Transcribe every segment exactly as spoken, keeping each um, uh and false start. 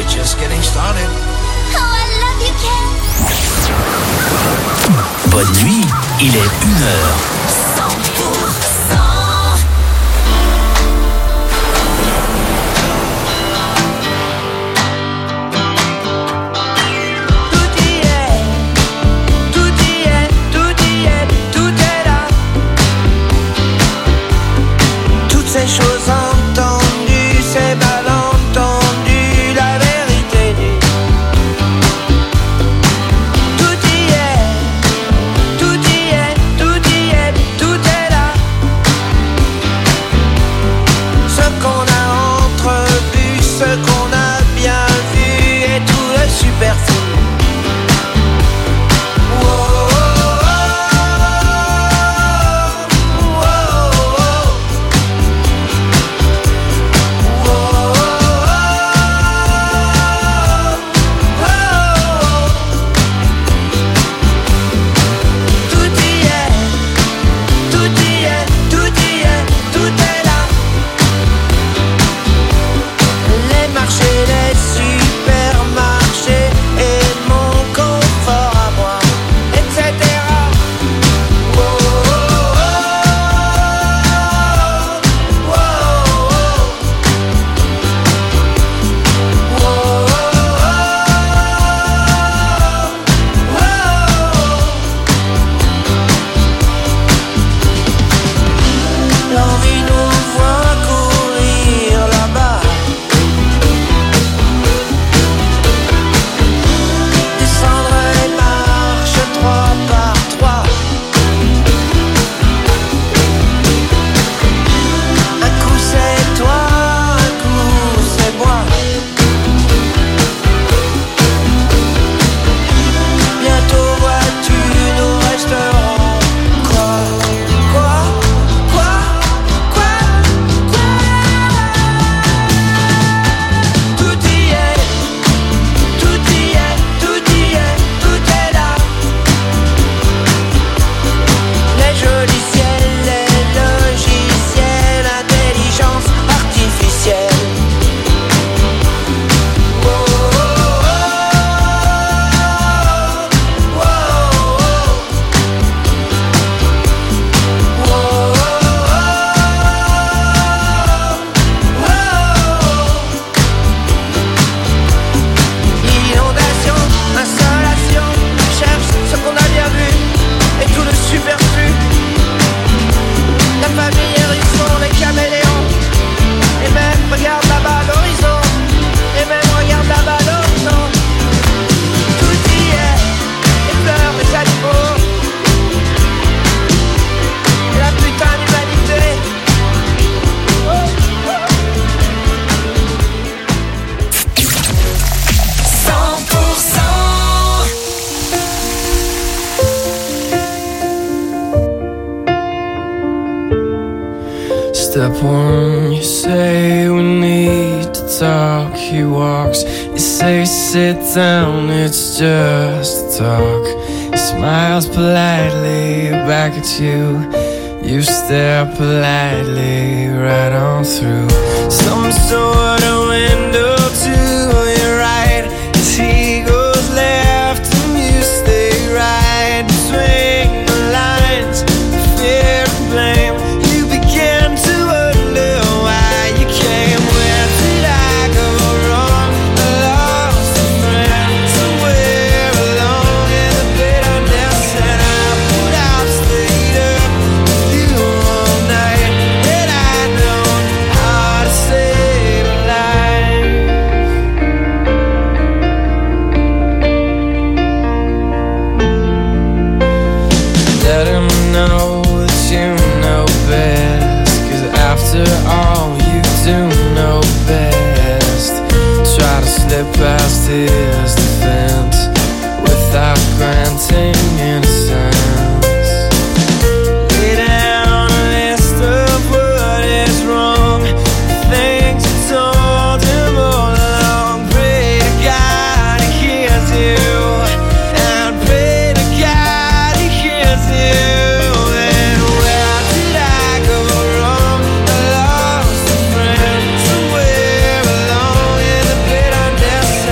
we're just getting started. Oh, I love you, Ken. Bonne nuit, il est une heure. cent pour cent. Tout y est, tout y est, tout y est, tout est là. Toutes ces choses entendues, ces malentendus, la vérité nue. Tout y est, tout y est, tout y est, tout est là. Ce qu'on a entrevu, ce qu'on a bien vu et tout le superflu. Step one, you say we need to talk. He walks, you say sit down, it's just talk. He smiles politely back at you. You stare politely right on through some sort of window to your right. As he goes left and you stay right between the lines of fear and blame. You begin to wonder why you came. Where did I go wrong? I lost a friend somewhere along in the bitterness, and I would have stayed up with you all night. Had I known how to save a life. Let him know that you know best, 'cause after all you do know best. Try to slip past his defense without granting innocence. Lay down a list of what is wrong, the things you told him all along. Pray to God he hears you, and pray to God he hears you. And where did I go wrong? I lost a friend somewhere along in the bitterness,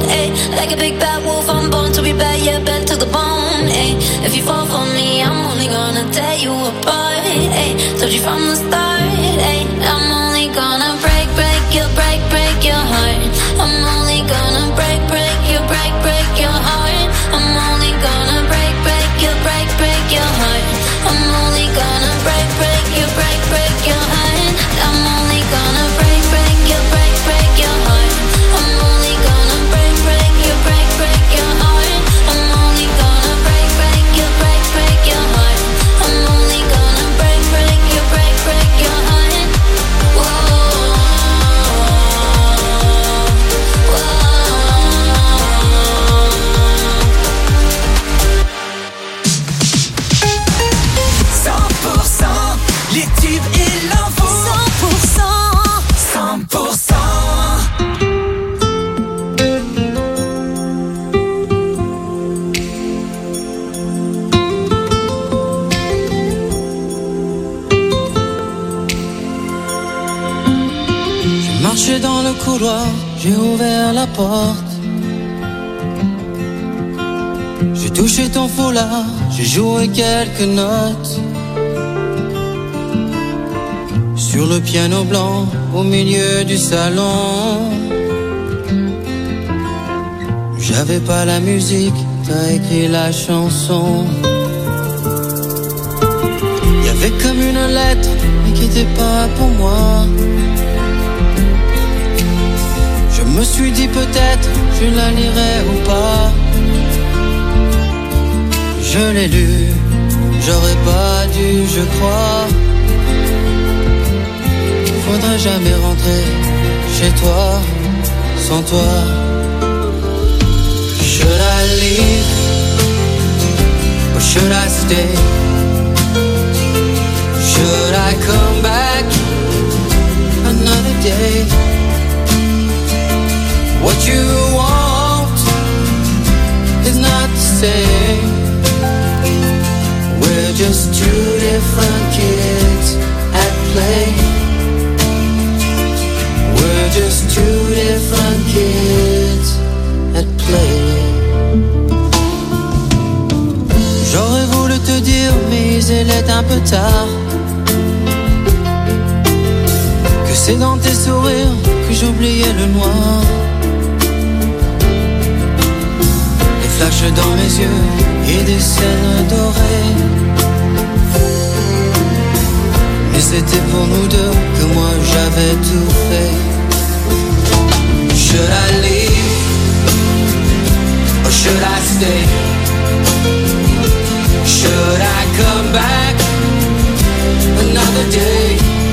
ayy. Like a big bad wolf, I'm born to be bad, yeah, bent to the bone, ayy. If you fall for me, I'm only gonna tear you apart, ayy. Told you from the start, ayy. I'm only gonna break, break you, break, break your heart. I'm only gonna break, break you, break, break your heart. I'm only gonna break, break you, break, break your heart. I'm only gonna break, break you, break, break your heart. I'm only gonna break, break you, break, break your heart. I'm only gonna break, break you, break, break your heart. I'm only gonna break, break you, break, break your heart. I'm only gonna break, break you, break, break your heart. Whoa, whoa. cent pour cent, les tubes et l'info. cent pour cent. cent pour cent. J'ai marché dans le couloir, j'ai ouvert la porte. J'ai touché ton foulard, j'ai joué quelques notes. Sur le piano blanc, au milieu du salon. J'avais pas la musique, t'as écrit la chanson. Y'avait comme une lettre, mais qui était pas pour moi. Je me suis dit peut-être, je la lirai ou pas. Je l'ai lu, j'aurais pas dû, je crois. Faudrait jamais rentrer chez toi sans toi. Should I leave or should I stay? Should I come back another day? What you want is not the same. We're just two different kids at play. We're just two different kids at play. J'aurais voulu te dire, mais il est un peu tard. Que c'est dans tes sourires que j'oubliais le noir. Des flashs dans mes yeux et des scènes dorées. Mais c'était pour nous deux que moi j'avais tout fait. Should I leave or should I stay? Should I come back another day?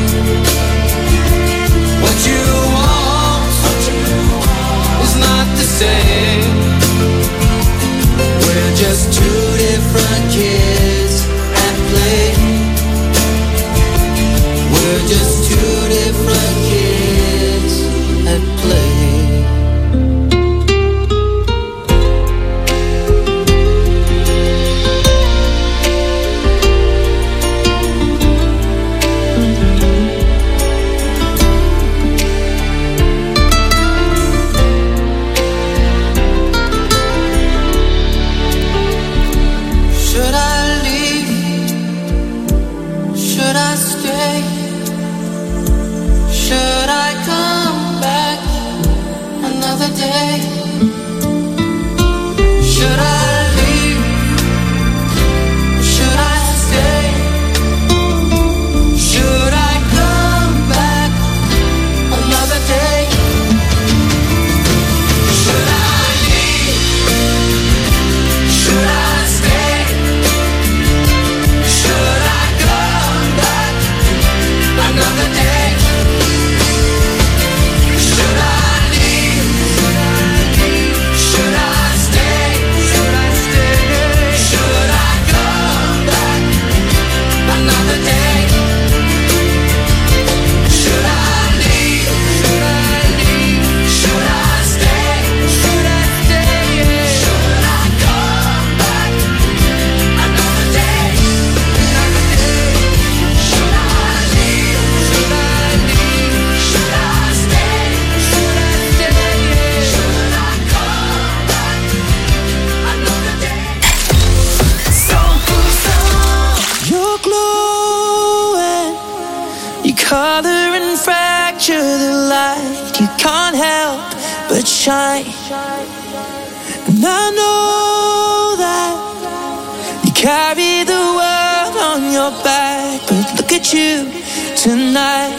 What you want is not the same. We're just two different kids at play. We're just two different kids at play. And I know that you carry the world on your back, but look at you tonight.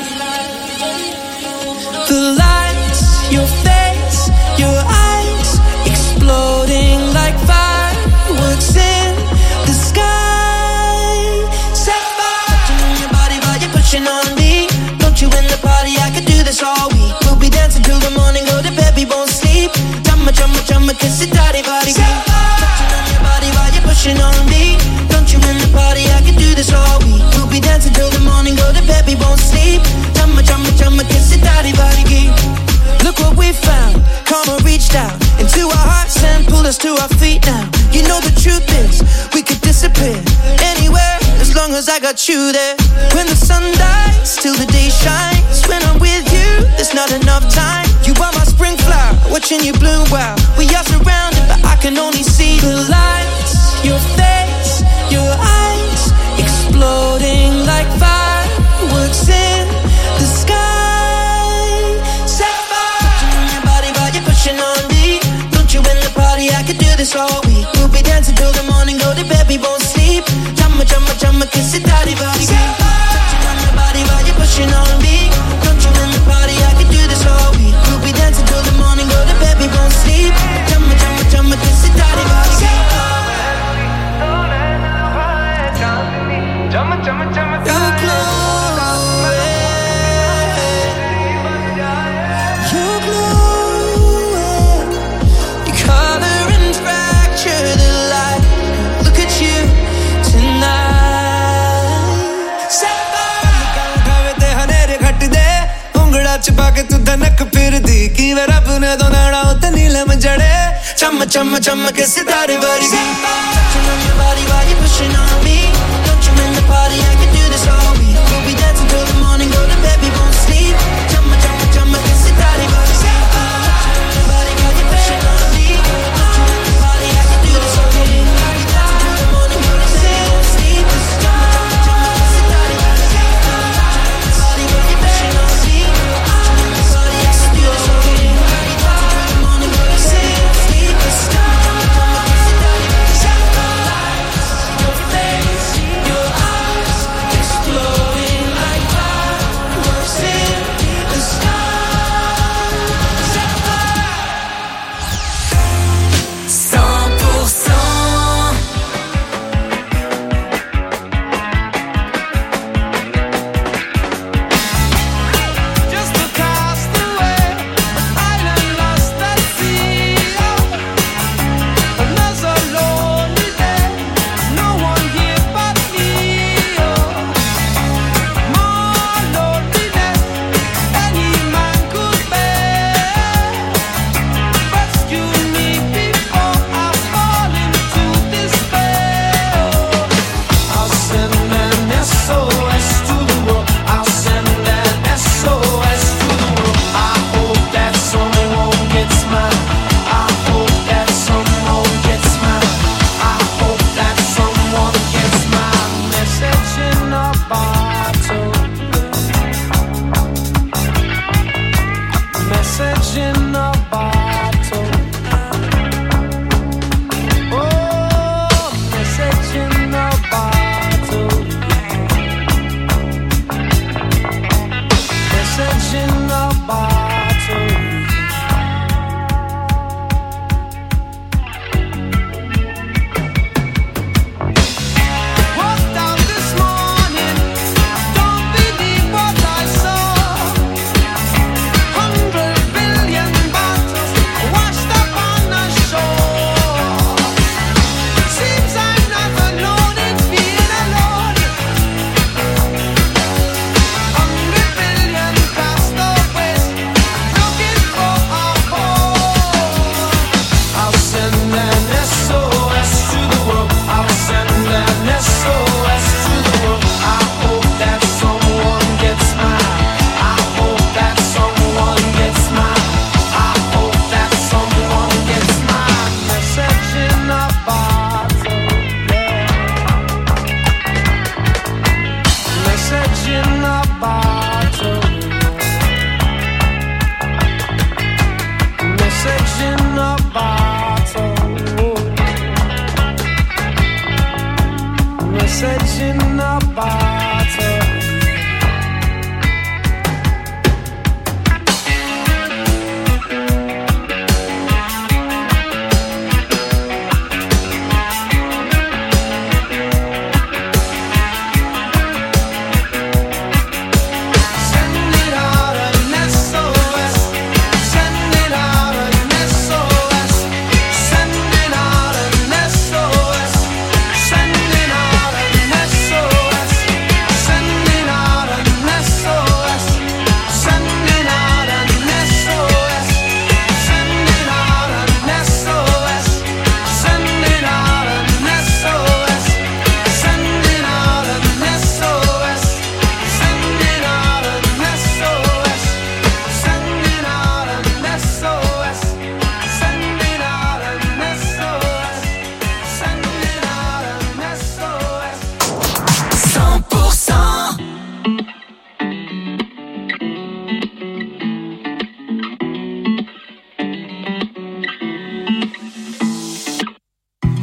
The lights, your face, your eyes, exploding like fireworks in the sky. Set fire on your body while you're pushing on me. Don't you in the party, I could do this all week. We'll be dancing till the morning, go to bed, we won't sleep. Chumma, chumma, chumma, kiss it, daddy, body. Touching on your body while you're pushing on me. Don't you in the party, I could do this all week. We'll be dancing till the morning, go to bed, we won't sleep. Chumma, chumma, chumma, kiss it, daddy, body. Look what we found, karma reached out into our hearts and pulled us to our feet now. You know the truth is, we could disappear anywhere as long as I got you there. When the sun dies, till the day shines. When I'm with you, there's not enough time. You are my spring flower, watching you bloom wild. We are surrounded, but I can only see the lights. Your face, your eyes, exploding like fireworks in the sky. Pushing on me. Don't you in the party, I could do this all week. We'll be dancing till the morning, go to bed, we won't sleep. Chumma, chumma, chumma, kiss it, daddy, body. Touching on your body while you're pushing on me. Don't you in the party, I could do this all week. We'll be dancing till the morning, go to bed, we won't sleep. Chumma, chumma, chumma, kiss it, daddy, body. Chumma, chumma, chumma, you're close. You're close. छुपा के तू धनक फिर दी कि वे रब ने दो नाड़ा उते नीलम जड़े चम चम चम के सितारे वर्गी touching on your body while you're pushing on me. Don't you in the party, I can do this all week. We'll be dancing till the morning, go to bed, we won't sleep. Chum chum chum के सितारे वर्गी touching on your body while you're pushing on me. Don't you in the party, I can do this all week. We'll be dancing till the morning, go to bed, we won't sleep. Chum chum chum के सितारे वर्गी touching on your body while you're pushing on me.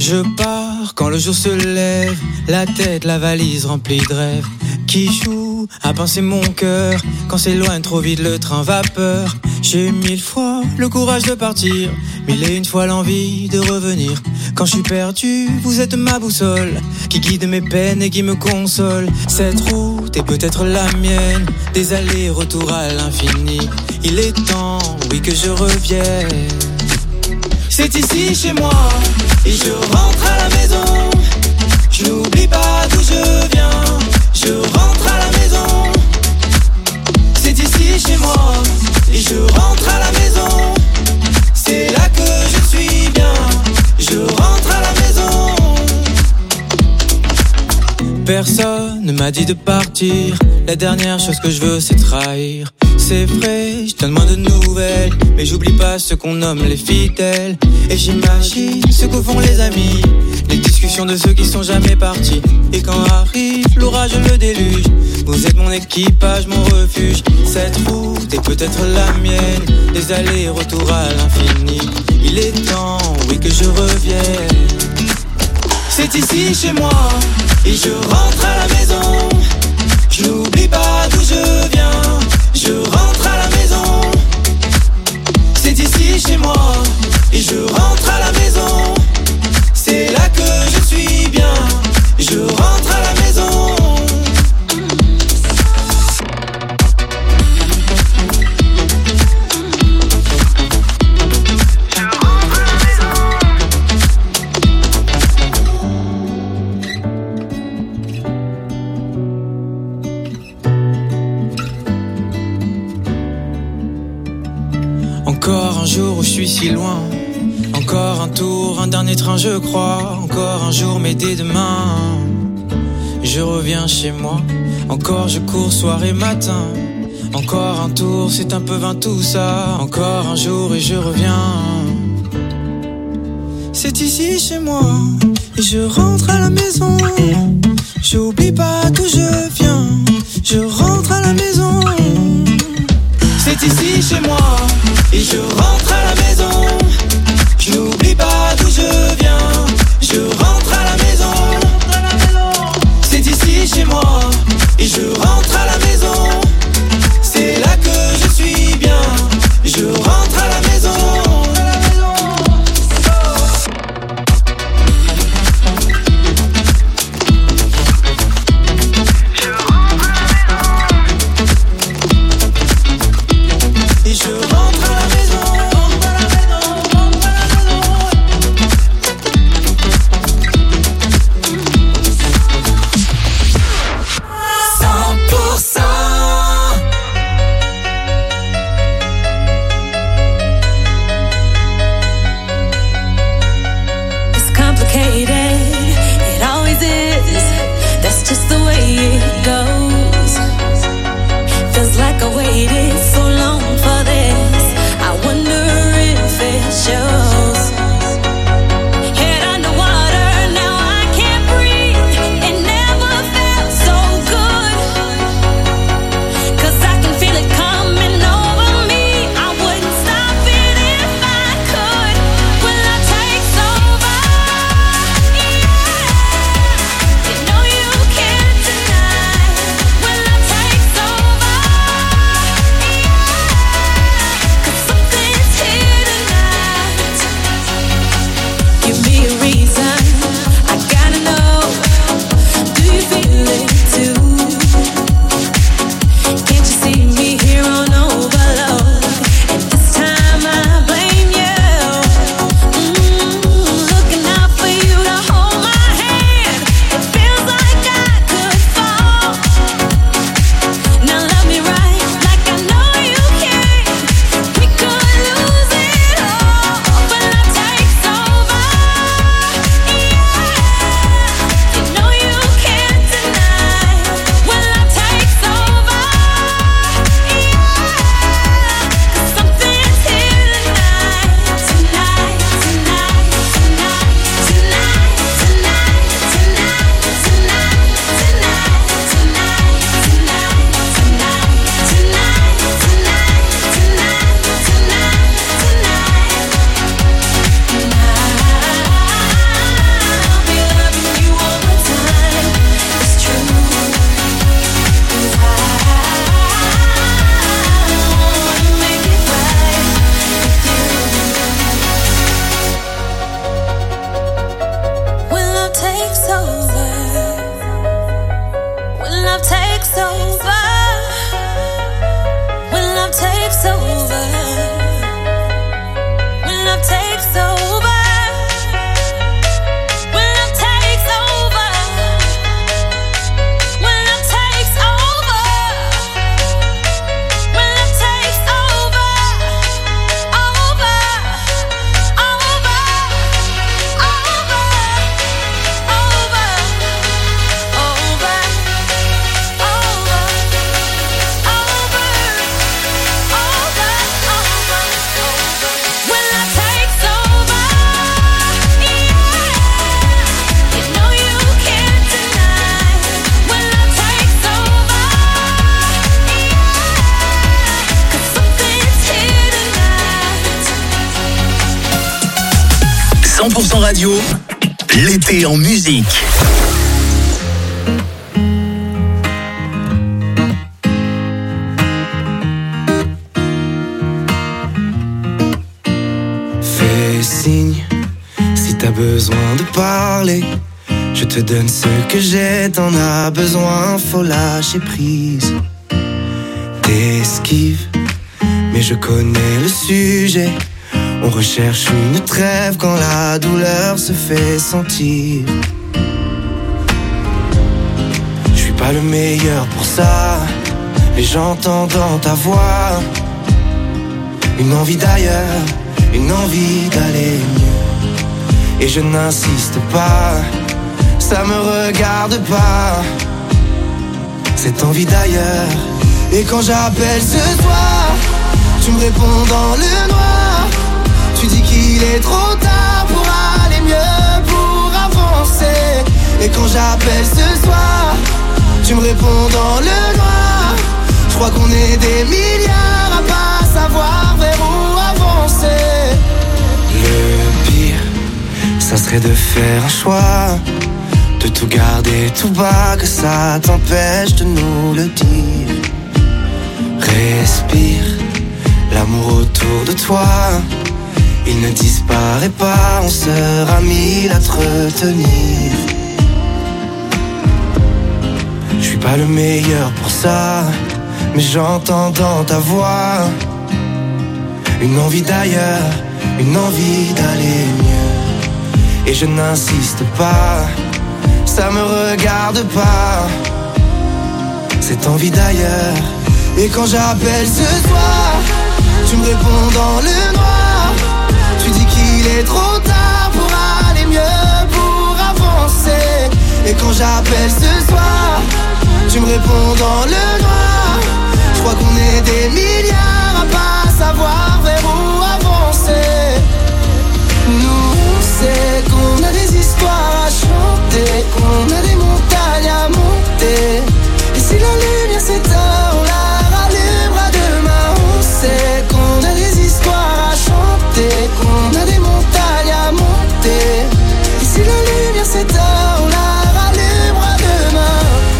Je pars quand le jour se lève, la tête, la valise remplie de rêves qui joue à pincer mon cœur. Quand s'éloigne trop vite le train vapeur, j'ai mille fois le courage de partir, mille et une fois l'envie de revenir. Quand je suis perdu, vous êtes ma boussole qui guide mes peines et qui me console. Cette route est peut-être la mienne, des allers-retours à l'infini. Il est temps, oui, que je revienne. C'est ici chez moi, et je rentre à la maison. Je n'oublie pas d'où je viens, je rentre à la maison. C'est ici chez moi, et je rentre à la maison. C'est là que je suis bien, je rentre à la maison. Personne ne m'a dit de partir, la dernière chose que je veux c'est trahir. C'est vrai, je donne moins de nouvelles, mais j'oublie pas ce qu'on nomme les fidèles. Et j'imagine ce que font les amis, les discussions de ceux qui sont jamais partis. Et quand arrive l'orage, le déluge, vous êtes mon équipage, mon refuge. Cette route est peut-être la mienne, des allers-retours à l'infini. Il est temps, oui, que je revienne. C'est ici chez moi, et je rentre à la maison. Je n'oublie pas d'où je viens, je rentre à la maison. C'est ici chez moi, et je rentre à la maison. C'est là que je suis bien, je rentre à la maison. Encore un jour où je suis si loin, encore un tour, un dernier train je crois. Encore un jour mais dès demain je reviens chez moi. Encore je cours soir et matin, encore un tour, c'est un peu vain tout ça. Encore un jour et je reviens. C'est ici chez moi, et je rentre à la maison. J'oublie pas d'où je viens, je rentre à la maison. C'est ici chez moi, et je rentre à la maison. Je n'oublie pas d'où je viens, je rentre à la maison. C'est ici chez moi, et je rentre à la maison. C'est là que je suis bien, je rentre à la maison. Et je rentre à la maison. cent pour cent radio, l'été en musique. Fais signe si t'as besoin de parler. Je te donne ce que j'ai, t'en as besoin, faut lâcher prise. T'esquives, mais je connais le sujet. On recherche une trêve quand la douleur se fait sentir. Je suis pas le meilleur pour ça, mais j'entends dans ta voix une envie d'ailleurs, une envie d'aller mieux. Et je n'insiste pas, ça me regarde pas, cette envie d'ailleurs. Et quand j'appelle ce soir, tu me réponds dans le noir. Tu dis qu'il est trop tard pour aller mieux, pour avancer. Et quand j'appelle ce soir, tu me réponds dans le noir. Je crois qu'on est des milliards à pas savoir vers où avancer. Le pire, ça serait de faire un choix, de tout garder tout bas, que ça t'empêche de nous le dire. Respire, l'amour autour de toi, il ne disparaît pas, on sera mille à te retenir. Je suis pas le meilleur pour ça, mais j'entends dans ta voix une envie d'ailleurs, une envie d'aller mieux. Et je n'insiste pas, ça me regarde pas, cette envie d'ailleurs. Et quand j'appelle ce soir, tu me réponds dans le noir. Tu dis qu'il est trop tard pour aller mieux, pour avancer. Et quand j'appelle ce soir, tu me réponds dans le noir. Je crois qu'on est des milliards à pas savoir vers où avancer. Nous on sait qu'on a des histoires à chanter, qu'on a des montagnes à monter. Et si la lumière s'éteint, on la rallumera demain. On sait qu'on a des histoires à chanter, qu'on a des montagnes à monter. Et si la lumière s'éteint, on la rallumera demain.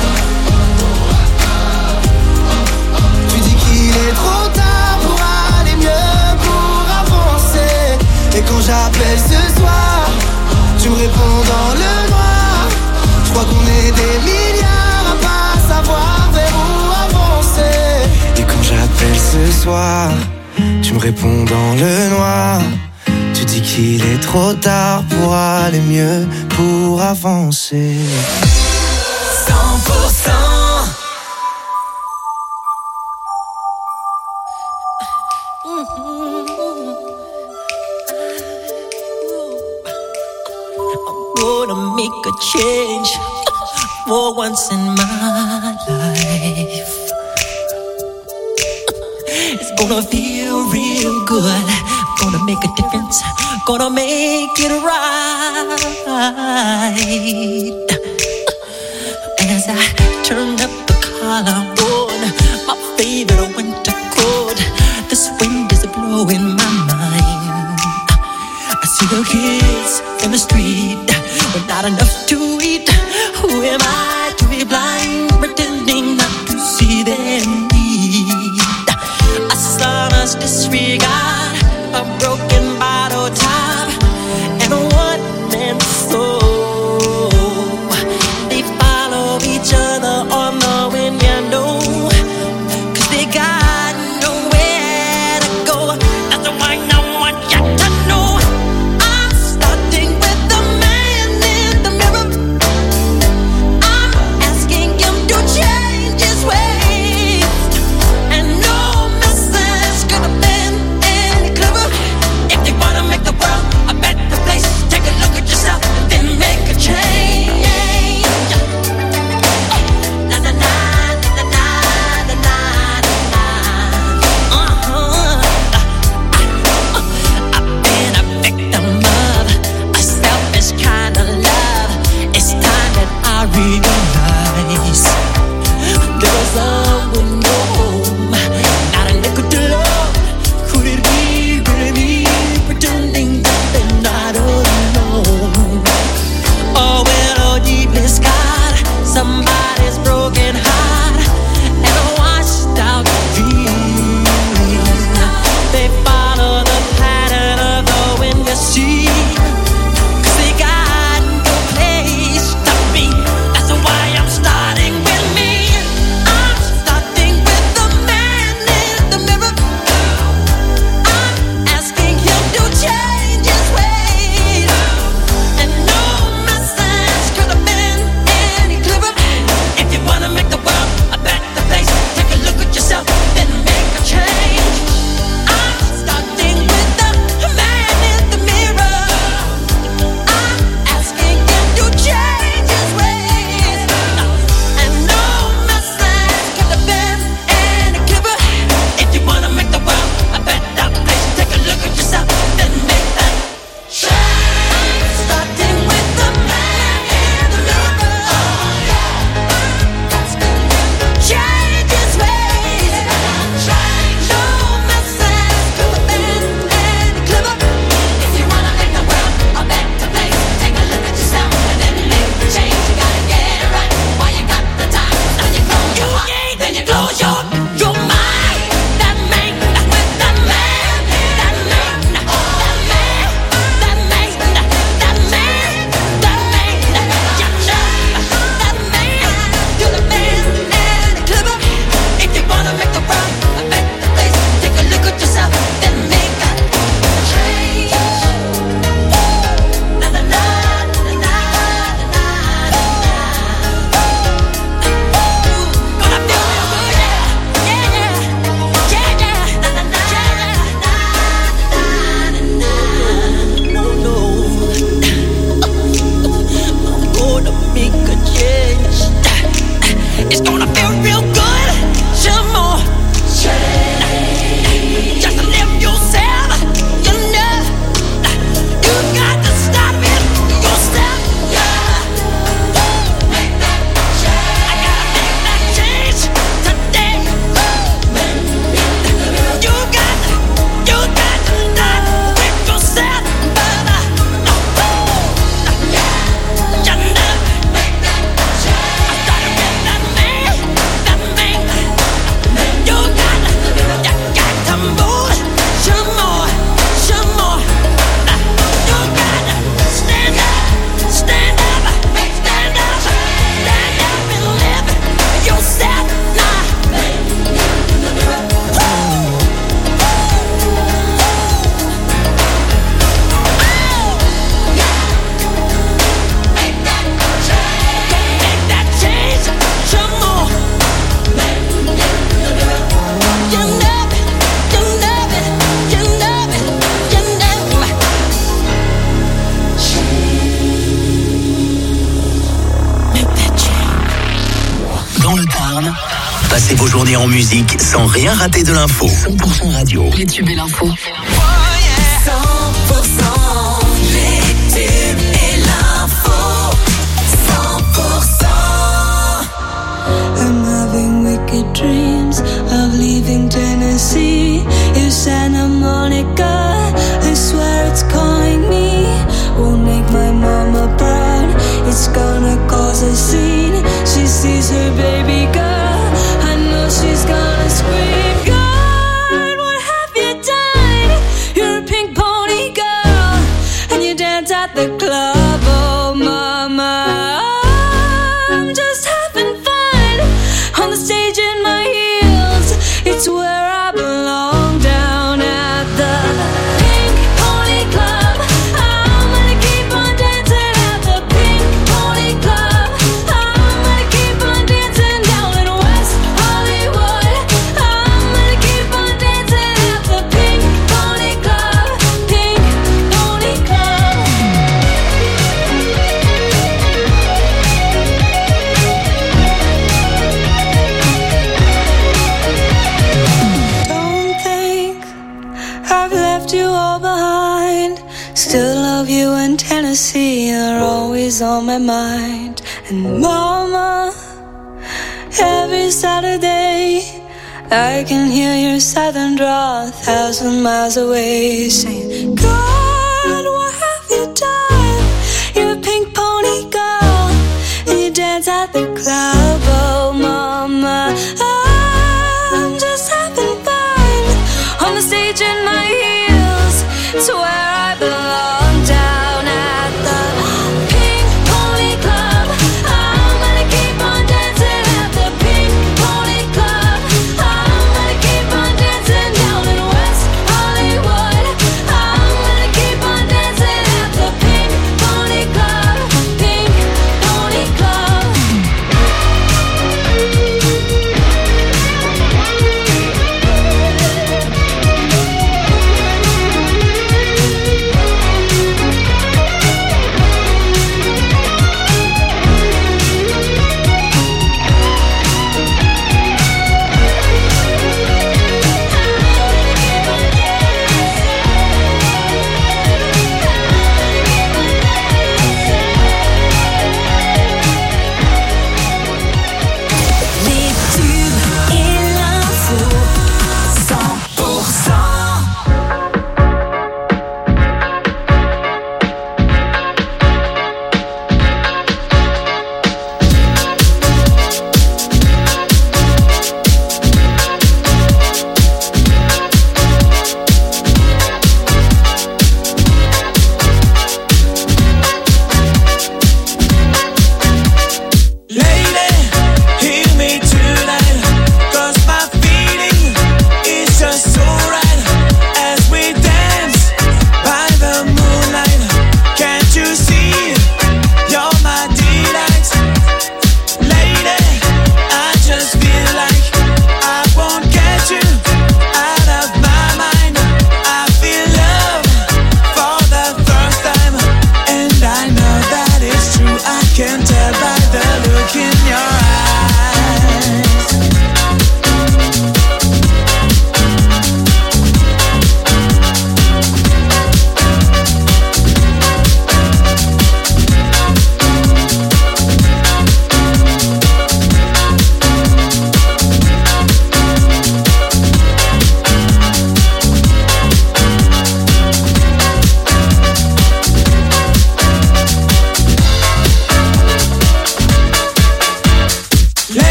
Tu dis qu'il est trop tard pour aller mieux, pour avancer. Et quand j'appelle ce soir, tu me réponds dans le noir. Je crois qu'on est des milliards à pas savoir vers où avancer. Et quand j'appelle ce soir, tu me réponds dans le noir. Tu dis qu'il est trop tard pour aller mieux, pour avancer. cent pour cent I'm gonna make a change for once in my life. It's gonna feel real good. Gonna make a difference. Gonna make it right. As I turn up the collar on my favorite winter coat, this wind is blowing my mind. I see the kids in the street with not enough to eat. Who am I to be blind, pretending not to see their need? A sonorous disregard, a broken bottle top, and a one-man soul. They follow each other on the wind, you know, 'cause they got nowhere to go. That's the one I want you to know. I'm starting with the man in the mirror. I'm asking him to change his ways. Commencez vos journées en musique sans rien rater de l'info. cent pour cent radio. Les tubes et l'info. cent pour cent les tubes et l'info. cent pour cent. I'm having wicked dreams of leaving Tennessee. If Santa Monica, I swear it's calling me. Won't make my mama proud. It's gonna cause a scene. She sees her baby girl. I know she's gonna scream. God, what have you done? You're a pink pony girl, and you dance at the club. Oh, mama, I'm just having fun on the stage in my heels. It's where I belong, down at the Pink Pony Club. I'm gonna keep on dancing at the Pink Pony Club. I'm gonna keep on dancing down in West Hollywood. I'm gonna keep on dancing at the Pink Pony Club. Pink Pony Club. Don't think I've left you all behind. Still love you in Tennessee. You're always on my mind. And mama, every Saturday I can hear your southern drawl a thousand miles away, saying, God, what have you done? You're a pink pony girl, and you dance at the club. Oh, mama, I'm just having fun on the stage in my heels. It's where I belong, down at the Pink Pony Club. I'm gonna keep on dancing at the Pink Pony Club. I'm gonna keep on dancing down in West Hollywood. I'm gonna keep on dancing at the Pink Pony Club. Pink Pony Club.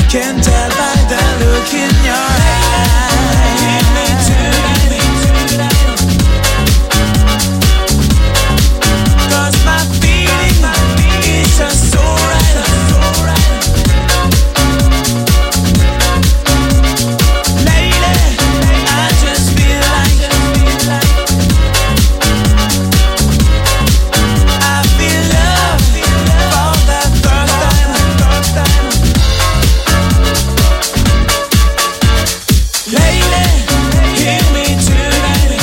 Can tell by the look in your eye. Give me tonight, cause my feeling is just so right, so right. Lately, I just feel like I feel love for the first time. Lately, hear me tonight.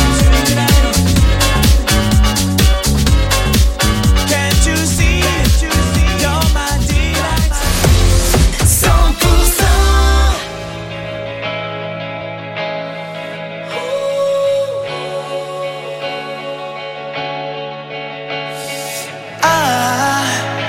Can't you see? You're my delight. cent pour cent. I,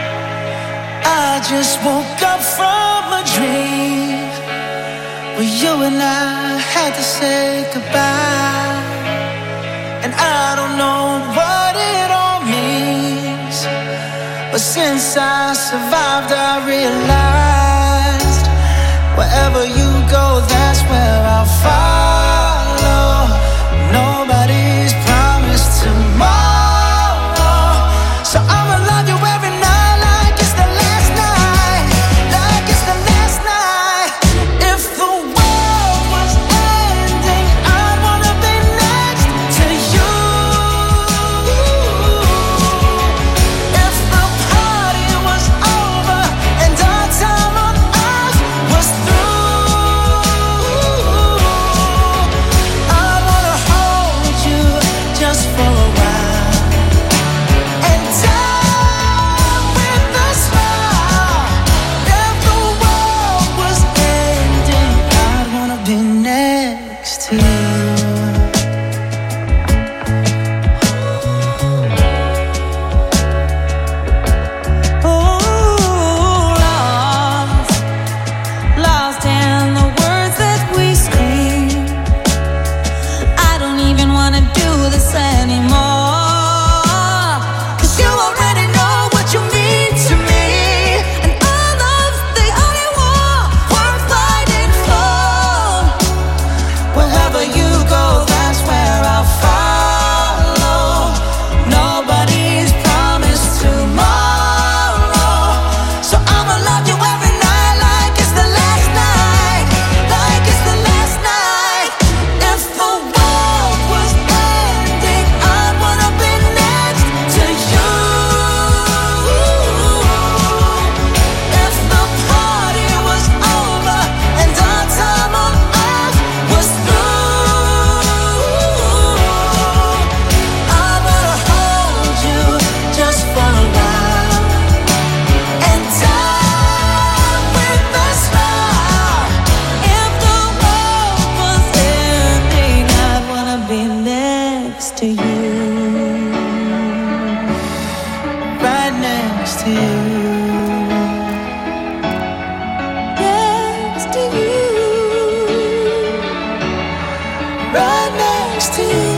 I just woke up from a dream where you and I had to say goodbye. And I don't know what it all means, but since I survived I realized wherever you go, that's where I'll follow. Nobody's promised tomorrow, so I'ma love you every night like it's the last night, like it's the last night. If the world was ending, I'd wanna be next to you. If the party was over and our time on earth was through, I'd wanna hold you just for a while and die with a smile. If the world was ending, I'd wanna be next to you. Ooh, lost, lost in the words that we scream. I don't even wanna do this anymore, 'cause you already know what you mean to me, and our love's the only war worth fighting for. Wherever you go, that's where I'll follow. Nobody's promised tomorrow, so I'ma love you every night like it's the last night, like it's the last night. If the world was ending, I'd wanna be next to you. If the party was over and our time on earth was through, I wanna hold you just for a while and die with a smile. If the world was ending, I'd wanna be next to you, right next to you, next to you, right next to you.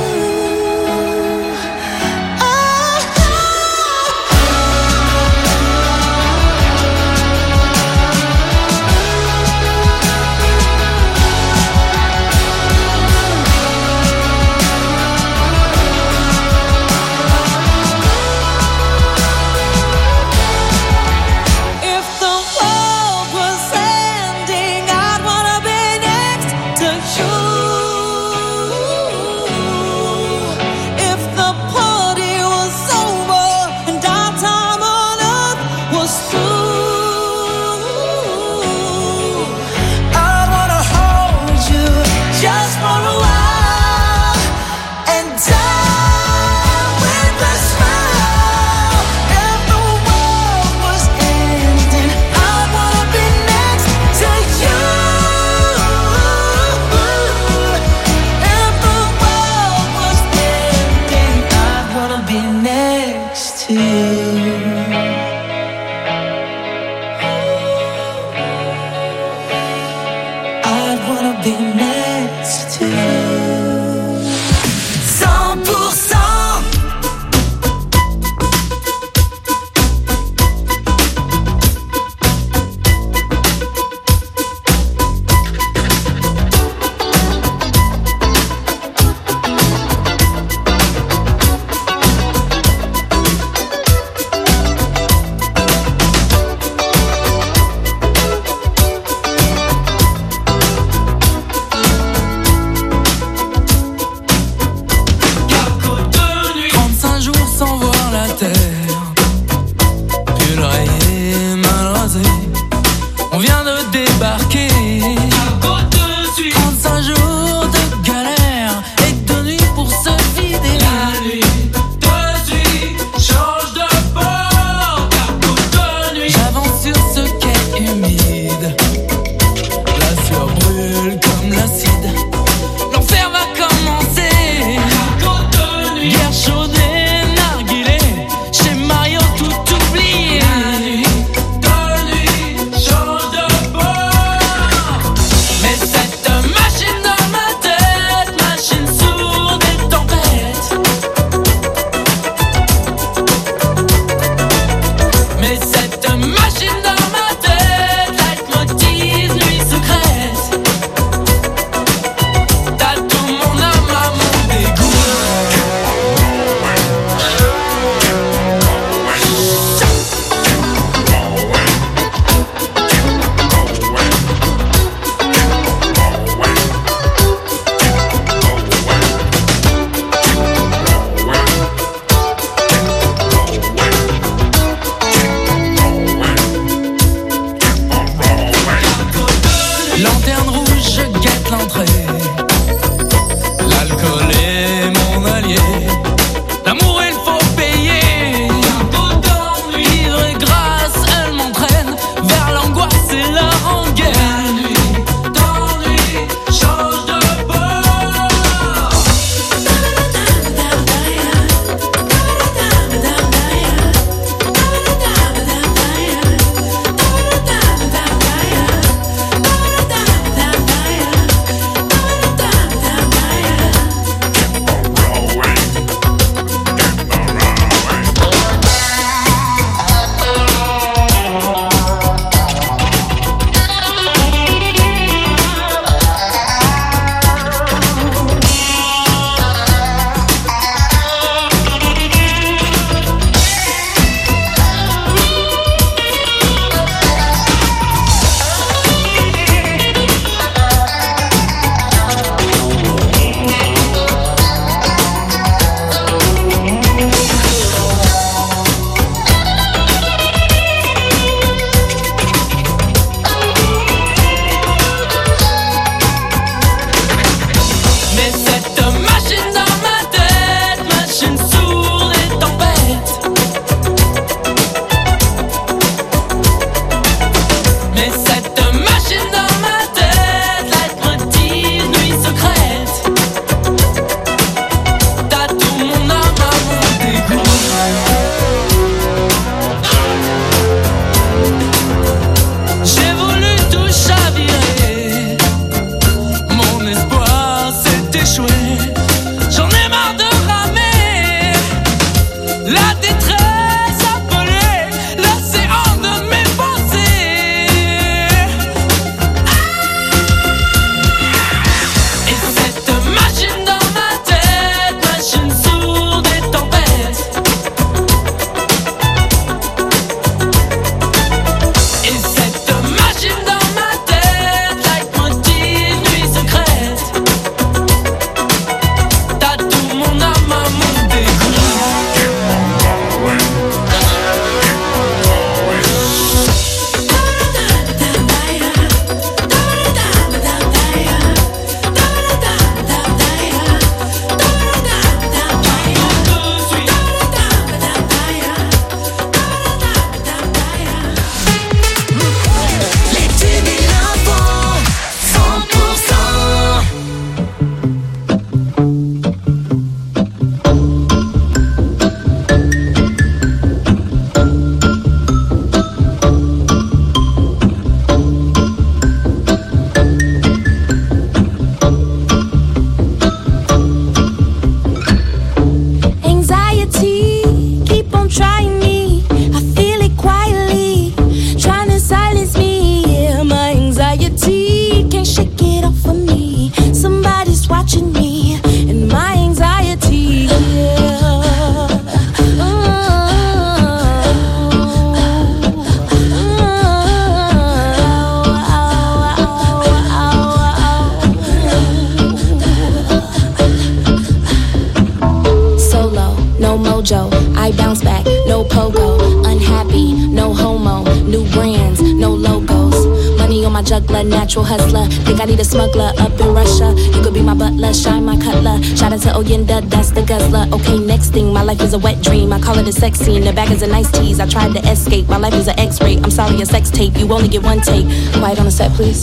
juggler, natural hustler. Think I need a smuggler up in Russia. You could be my butler, shine my cutler. Shout out to Oyenda, that's the guzzler. Okay, next thing, my life is a wet dream. I call it a sex scene, the bag is a nice tease. I tried to escape, my life is an X-ray. I'm sorry, a sex tape, you only get one take. Quiet on the set, please.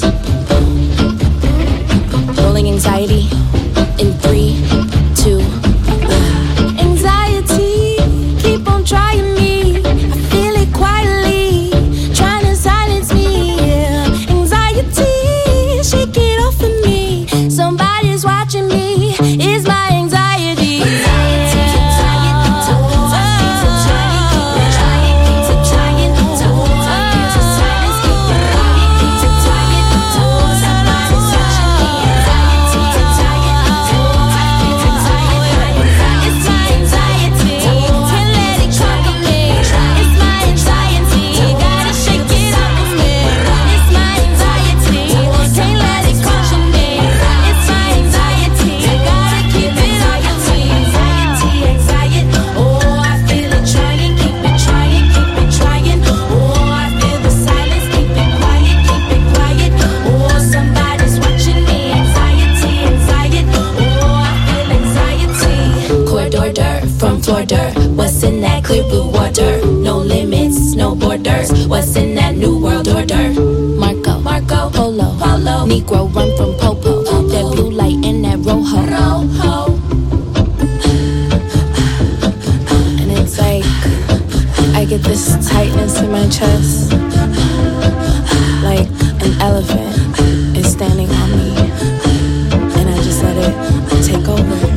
Rolling anxiety in three, two, one. Anxiety, keep on trying me. I feel it quietly, trying to silence me. Yeah. Anxiety, shake it off of me. Somebody's watching me. It's my anxiety. Anxiety, what's in that clear blue water? No limits, no borders. What's in that new world order? Marco, Marco, Polo, Polo. Negro run from Popo. Popo. That blue light and that rojo. Rojo. And it's like I get this tightness in my chest, like an elephant is standing on me, and I just let it take over.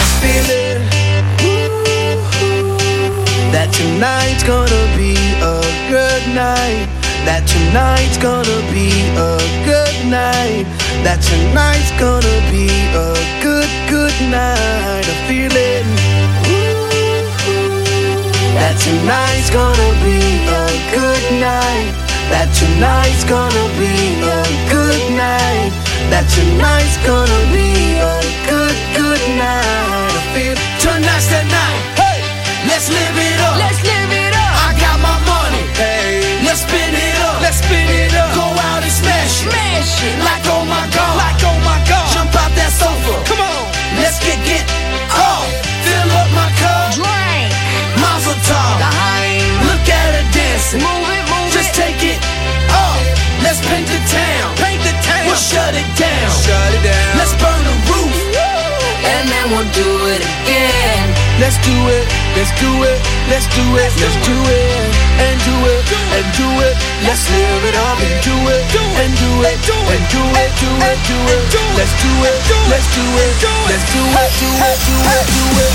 Tonight's gonna be a that tonight's gonna be a good night. That tonight's gonna be a good, good night. I feel it. That tonight's gonna be a good night. That tonight's gonna be a good night. That tonight's gonna be a good, good night. I feel tonight's the night. Hey, let's live it up. Let's live it up. I got my money. Hey, let's spin it up. Let's spin it up. Go out and smash it. Smash it. Like oh my God. Like oh my God. Jump out that sofa. Come on. Let's get get off. Fill up my cup. Drink. Mazel tov. Daheim. Look at her dancing. Move it, move Just it. take it off. Let's paint the town. Paint the town. We'll shut it down. Shut it down. Let's burn the roof. And then we'll do it again. Let's do it. Let's do it. Let's do it. Let's do it. And do it. And do it. Let's live it up and do it. And do it. And do it. Do it. Do it. Let's do it. Let's do it. Let's do it. Do it. Do it. Do it.